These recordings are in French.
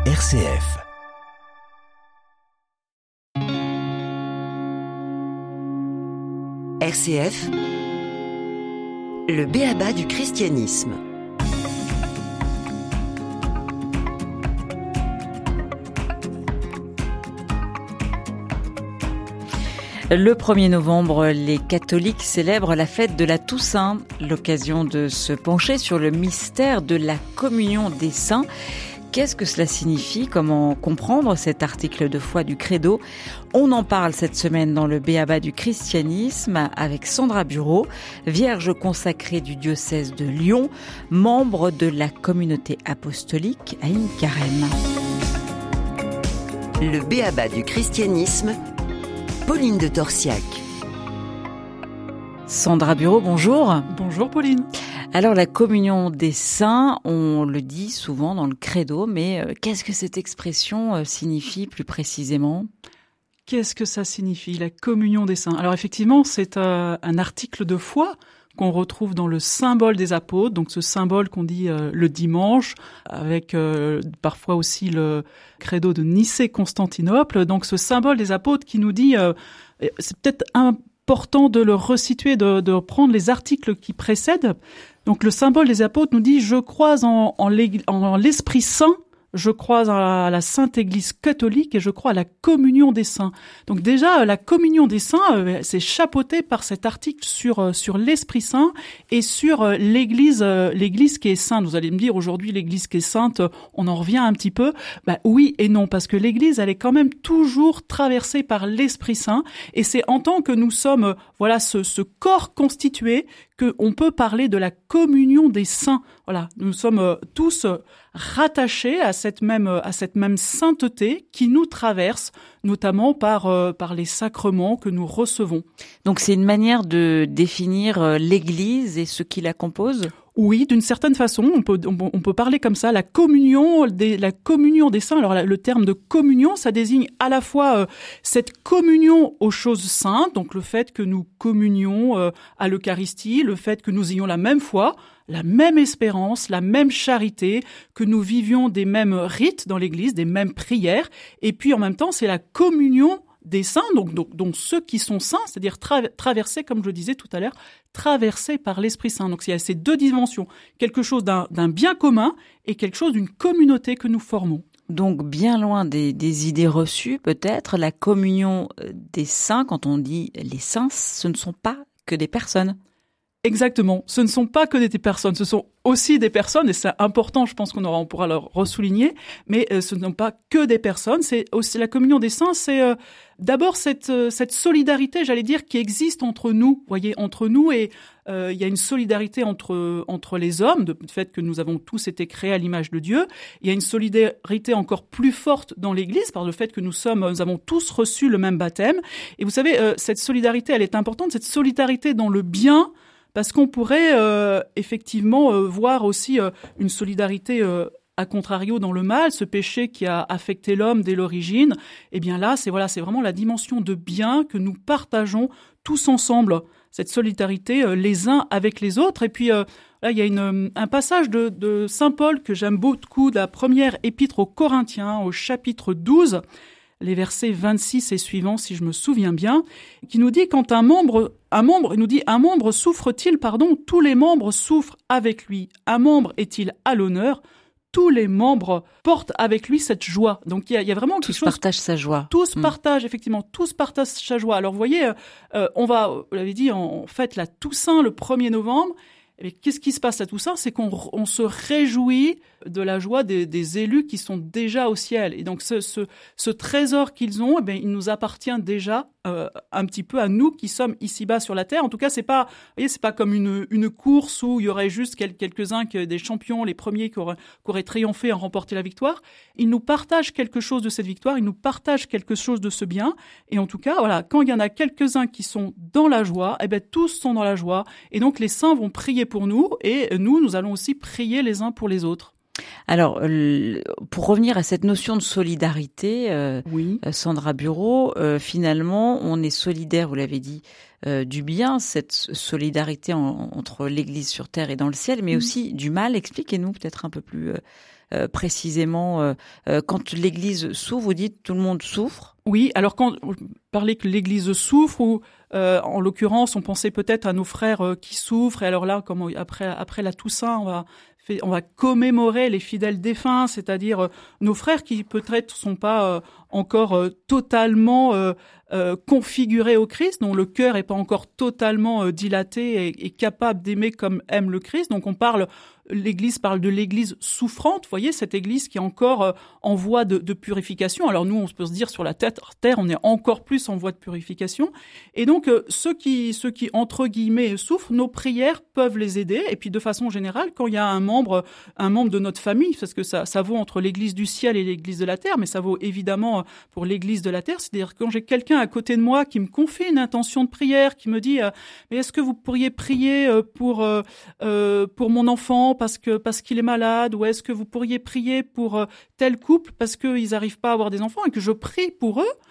RCF. RCF, le b.a.-ba du christianisme. Le 1er novembre, les catholiques célèbrent la fête de la Toussaint, l'occasion de se pencher sur le mystère de la communion des saints. Qu'est-ce que cela signifie ? Comment comprendre cet article de foi du Credo ? On en parle cette semaine dans le b.a.-ba du christianisme avec Sandra Bureau, vierge consacrée du diocèse de Lyon, membre de la communauté apostolique à Carême. Le b.a.-ba du christianisme, Pauline de Torsiac. Sandra Bureau, bonjour. Bonjour Pauline. Alors la communion des saints, on le dit souvent dans le credo, mais qu'est-ce que cette expression signifie plus précisément ? Qu'est-ce que ça signifie, la communion des saints ? Alors effectivement, c'est un article de foi qu'on retrouve dans le symbole des apôtres, donc ce symbole qu'on dit le dimanche, avec parfois aussi le credo de Nicée-Constantinople, donc ce symbole des apôtres qui nous dit, c'est peut-être important de le resituer, de reprendre les articles qui précèdent. Donc le symbole des apôtres nous dit « Je crois en l'Esprit Saint ». Je crois à la Sainte Église catholique et je crois à la communion des saints. Donc déjà, la communion des saints, c'est chapeauté par cet article sur l'Esprit Saint et sur l'Église qui est sainte. Vous allez me dire aujourd'hui l'Église qui est sainte, on en revient un petit peu. Oui et non, parce que l'Église, elle est quand même toujours traversée par l'Esprit Saint et c'est en tant que nous sommes, ce corps constitué qu'on peut parler de la communion des saints. Voilà, nous sommes tous rattachés à cette même sainteté qui nous traverse, notamment par les sacrements que nous recevons. Donc c'est une manière de définir l'Église et ce qui la compose ? Oui, d'une certaine façon, on peut parler comme ça, la communion des saints. Alors le terme de communion, ça désigne à la fois cette communion aux choses saintes, donc le fait que nous communions à l'Eucharistie, le fait que nous ayons la même foi, la même espérance, la même charité, que nous vivions des mêmes rites dans l'Église, des mêmes prières, et puis en même temps, c'est la communion des saints, donc ceux qui sont saints, c'est-à-dire traversés, comme je le disais tout à l'heure, traversés par l'Esprit Saint. Donc il y a ces deux dimensions, quelque chose d'un bien commun et quelque chose d'une communauté que nous formons. Donc bien loin des idées reçues peut-être, la communion des saints, quand on dit les saints, ce ne sont pas que des personnes. Exactement, ce ne sont pas que des personnes, ce sont aussi des personnes, et c'est important, je pense on pourra le ressouligner, mais ce ne sont pas que des personnes, c'est aussi la communion des saints, c'est d'abord cette solidarité, j'allais dire, qui existe entre nous, vous voyez, entre nous, et il y a une solidarité entre les hommes, du fait que nous avons tous été créés à l'image de Dieu. Il y a une solidarité encore plus forte dans l'Église, par le fait que nous avons tous reçu le même baptême. Et vous savez, cette solidarité, elle est importante, cette solidarité dans le bien, parce qu'on pourrait effectivement voir aussi une solidarité à contrario dans le mal, ce péché qui a affecté l'homme dès l'origine. Et bien là, c'est vraiment la dimension de bien que nous partageons tous ensemble, cette solidarité les uns avec les autres. Et puis là, il y a un passage de Saint Paul que j'aime beaucoup, de la première épître aux Corinthiens, au chapitre 12, les versets 26 et suivants, si je me souviens bien, qui nous dit quand un membre souffre-t-il, tous les membres souffrent avec lui. Un membre est-il à l'honneur, tous les membres portent avec lui cette joie. Donc il y a vraiment quelque chose. Tous partagent sa joie. Tous partagent sa joie. Alors vous voyez, vous l'avez dit, en fait la Toussaint le 1er novembre. Et qu'est-ce qui se passe à tout ça ? C'est qu'on se réjouit de la joie des élus qui sont déjà au ciel. Et donc ce trésor qu'ils ont, il nous appartient déjà un petit peu à nous qui sommes ici-bas sur la terre. En tout cas, c'est pas comme une course où il y aurait juste quelques-uns des champions, les premiers qui auraient triomphé en remporté la victoire. Ils nous partagent quelque chose de cette victoire, ils nous partagent quelque chose de ce bien. Et en tout cas, quand il y en a quelques-uns qui sont dans la joie, tous sont dans la joie. Et donc les saints vont prier pour nous et nous allons aussi prier les uns pour les autres. Alors, pour revenir à cette notion de solidarité, oui. Sandra Bureau, finalement, on est solidaire, vous l'avez dit, du bien, cette solidarité entre l'Église sur terre et dans le ciel, mais aussi du mal. Expliquez-nous peut-être un peu plus précisément quand l'Église souffre, vous dites tout le monde souffre. Oui, alors quand on parlait que l'Église souffre, ou en l'occurrence, on pensait peut-être à nos frères qui souffrent. Et alors là, comme après la Toussaint, on va commémorer les fidèles défunts, c'est-à-dire nos frères qui peut-être sont pas encore totalement configurés au Christ, dont le cœur est pas encore totalement dilaté et capable d'aimer comme aime le Christ. Donc l'Église parle de l'Église souffrante, vous voyez, cette Église qui est encore en voie de purification. Alors nous, on peut se dire sur la terre, on est encore plus en voie de purification. Et donc, ceux qui entre guillemets souffrent, nos prières peuvent les aider. Et puis, de façon générale, quand il y a un membre de notre famille, parce que ça vaut entre l'Église du ciel et l'Église de la terre, mais ça vaut évidemment pour l'Église de la terre. C'est-à-dire quand j'ai quelqu'un à côté de moi qui me confie une intention de prière, qui me dit mais est-ce que vous pourriez prier pour mon enfant parce qu'il est malade, ou est-ce que vous pourriez prier pour tel couple parce qu'ils n'arrivent pas à avoir des enfants, et que je prie pour eux,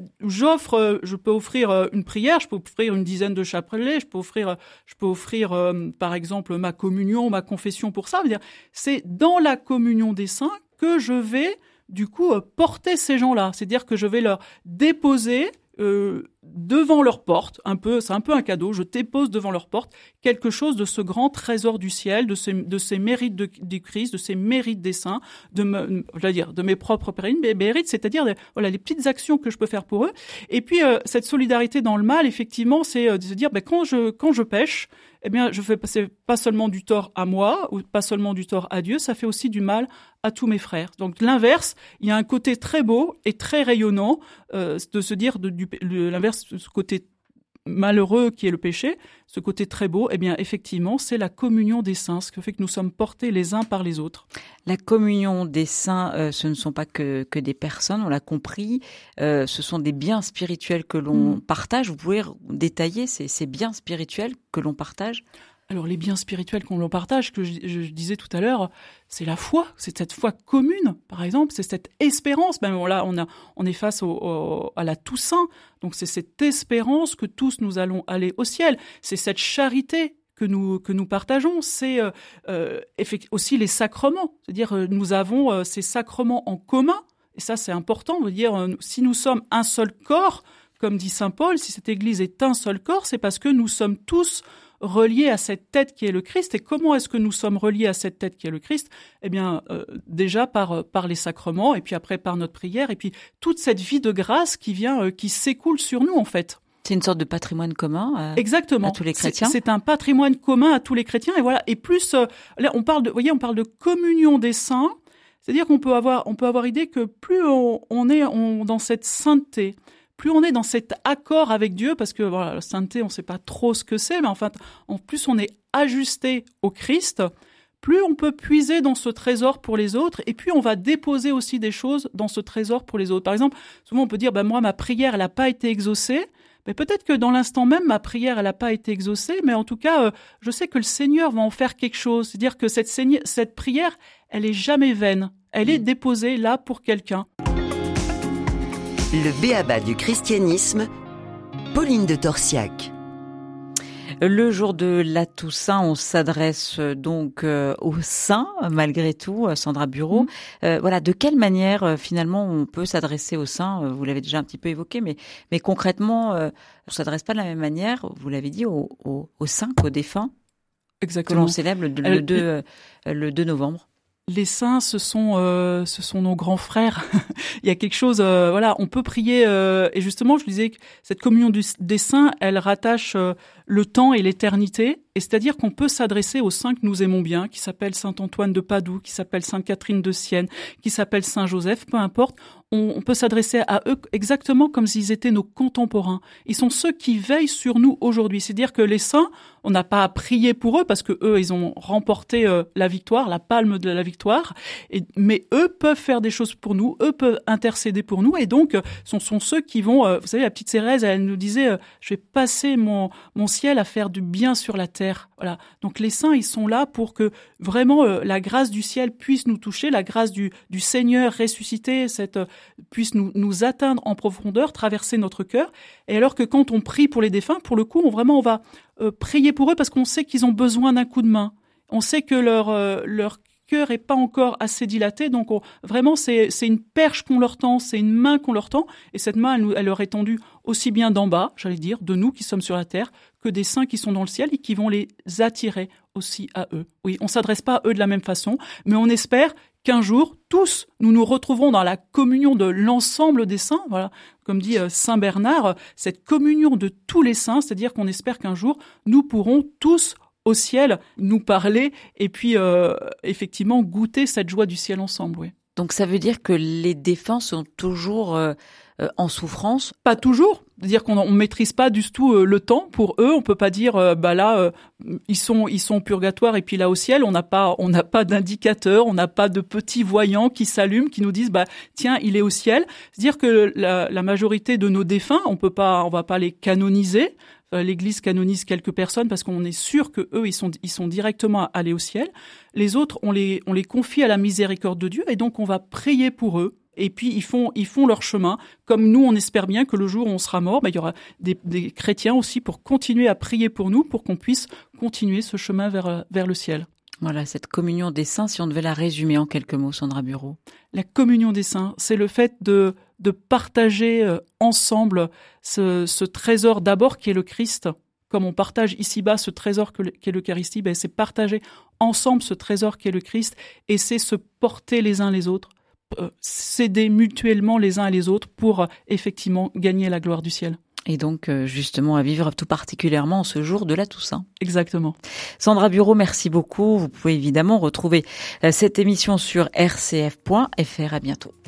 je peux offrir une prière, je peux offrir une dizaine de chapelets, je peux offrir par exemple ma communion, ma confession pour ça. C'est dans la communion des saints que je vais du coup porter ces gens-là, c'est-à-dire que je vais leur déposer devant leur porte, c'est un peu un cadeau, je dépose devant leur porte quelque chose de ce grand trésor du ciel, de ces mérites du Christ, de ces mérites des saints, de mes propres mérites, c'est-à-dire les petites actions que je peux faire pour eux. Et puis cette solidarité dans le mal, effectivement, c'est de se dire quand je pêche, je fais pas seulement du tort à moi, ou pas seulement du tort à Dieu, ça fait aussi du mal à tous mes frères. Donc l'inverse, il y a un côté très beau et très rayonnant de se dire l'inverse, ce côté malheureux qui est le péché, ce côté très beau, effectivement, c'est la communion des saints, ce qui fait que nous sommes portés les uns par les autres. La communion des saints, ce ne sont pas que des personnes, on l'a compris, ce sont des biens spirituels que l'on partage. Vous pouvez détailler ces biens spirituels que l'on partage ? Alors les biens spirituels qu'on partage, que je disais tout à l'heure, c'est la foi, c'est cette foi commune, par exemple, c'est cette espérance. Même là, on est face à la Toussaint, donc c'est cette espérance que tous nous allons aller au ciel. C'est cette charité que nous partageons. C'est aussi les sacrements, c'est-à-dire nous avons ces sacrements en commun. Et ça, c'est important de dire si nous sommes un seul corps, comme dit saint Paul, si cette Église est un seul corps, c'est parce que nous sommes tous reliés à cette tête qui est le Christ. Et comment est-ce que nous sommes reliés à cette tête qui est le Christ ? Déjà par les sacrements, et puis après par notre prière, et puis toute cette vie de grâce qui s'écoule sur nous, en fait. C'est une sorte de patrimoine commun Exactement. À tous les chrétiens. C'est un patrimoine commun à tous les chrétiens. Et voilà. Et plus, là, on parle de communion des saints. C'est-à-dire qu'on peut avoir idée que plus on est dans cette sainteté, plus on est dans cet accord avec Dieu, parce que voilà, la sainteté, on ne sait pas trop ce que c'est, mais enfin, en plus on est ajusté au Christ, plus on peut puiser dans ce trésor pour les autres, et puis on va déposer aussi des choses dans ce trésor pour les autres. Par exemple, souvent on peut dire, moi, ma prière, elle n'a pas été exaucée. Mais peut-être que dans l'instant même, ma prière, elle n'a pas été exaucée, mais en tout cas, je sais que le Seigneur va en faire quelque chose. C'est-à-dire que cette prière, elle est jamais vaine. Elle est déposée là pour quelqu'un. Le b.a.-ba du christianisme, Pauline de Torsiac. Le jour de la Toussaint, on s'adresse donc aux saints, malgré tout, Sandra Bureau. De quelle manière, finalement, on peut s'adresser aux saints ? Vous l'avez déjà un petit peu évoqué, mais concrètement, on ne s'adresse pas de la même manière, vous l'avez dit, aux saints qu'aux défunts. Exactement. Que l'on célèbre le 2 novembre. Les saints, ce sont nos grands frères. Il y a quelque chose, on peut prier. Et justement, je disais que cette communion des saints, elle rattache le temps et l'éternité. Et c'est-à-dire qu'on peut s'adresser aux saints que nous aimons bien, qui s'appellent saint Antoine de Padoue, qui s'appelle sainte Catherine de Sienne, qui s'appelle saint Joseph, peu importe. On peut s'adresser à eux exactement comme s'ils étaient nos contemporains. Ils sont ceux qui veillent sur nous aujourd'hui. C'est-à-dire que les saints, on n'a pas à prier pour eux parce que eux, ils ont remporté la victoire, la palme de la victoire. Mais eux peuvent faire des choses pour nous, eux peuvent intercéder pour nous. Et donc, ce sont ceux qui vont... vous savez, la petite Thérèse, elle nous disait je vais passer mon ciel à faire du bien sur la terre. Voilà. Donc les saints, ils sont là pour que vraiment la grâce du ciel puisse nous toucher, la grâce du Seigneur ressuscité, puisse nous atteindre en profondeur, traverser notre cœur. Et alors que quand on prie pour les défunts, pour le coup, on va prier pour eux parce qu'on sait qu'ils ont besoin d'un coup de main. On sait que leur cœur est pas encore assez dilaté. Donc vraiment, c'est une perche qu'on leur tend, c'est une main qu'on leur tend. Et cette main, elle leur est tendue aussi bien d'en bas, j'allais dire, de nous qui sommes sur la terre, que des saints qui sont dans le ciel et qui vont les attirer aussi à eux. Oui, on s'adresse pas à eux de la même façon, mais on espère qu'un jour, tous, nous nous retrouverons dans la communion de l'ensemble des saints. Voilà, comme dit Saint Bernard, cette communion de tous les saints, c'est-à-dire qu'on espère qu'un jour, nous pourrons tous au ciel nous parler et puis effectivement goûter cette joie du ciel ensemble. Oui. Donc ça veut dire que les défunts sont toujours en souffrance? Pas toujours. C'est-à-dire qu'on ne maîtrise pas du tout le temps pour eux. On peut pas dire ils sont au purgatoire et puis là au ciel. On n'a pas d'indicateur, on n'a pas de petits voyants qui s'allument, qui nous disent tiens, il est au ciel. C'est-à-dire que la majorité de nos défunts, on va pas les canoniser. L'Église canonise quelques personnes parce qu'on est sûr que eux ils sont directement allés au ciel. Les autres on les confie à la miséricorde de Dieu et donc on va prier pour eux. Et puis ils font leur chemin. Comme nous, on espère bien que le jour où on sera mort, il y aura des chrétiens aussi pour continuer à prier pour nous, pour qu'on puisse continuer ce chemin vers le ciel. Voilà, cette communion des saints, si on devait la résumer en quelques mots, Sandra Bureau. La communion des saints, c'est le fait de partager ensemble ce trésor d'abord qui est le Christ. Comme on partage ici-bas ce trésor qu'est l'Eucharistie, c'est partager ensemble ce trésor qui est le Christ et c'est se porter les uns les autres. S'aider mutuellement les uns et les autres pour effectivement gagner la gloire du ciel. Et donc justement à vivre tout particulièrement ce jour de la Toussaint. Exactement. Sandra Bureau, merci beaucoup. Vous pouvez évidemment retrouver cette émission sur rcf.fr. À bientôt.